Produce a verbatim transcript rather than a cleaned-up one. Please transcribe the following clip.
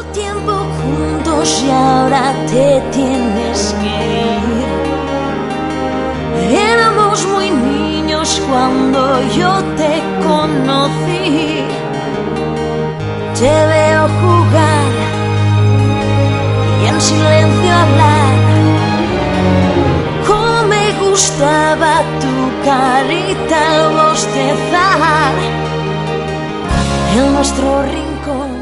tiempo juntos y ahora te tienes que ir. Éramos muy niños cuando yo te conocí. Te veo jugar y en silencio hablar. Cómo me gustaba tu carita al bostezar. En nuestro rincón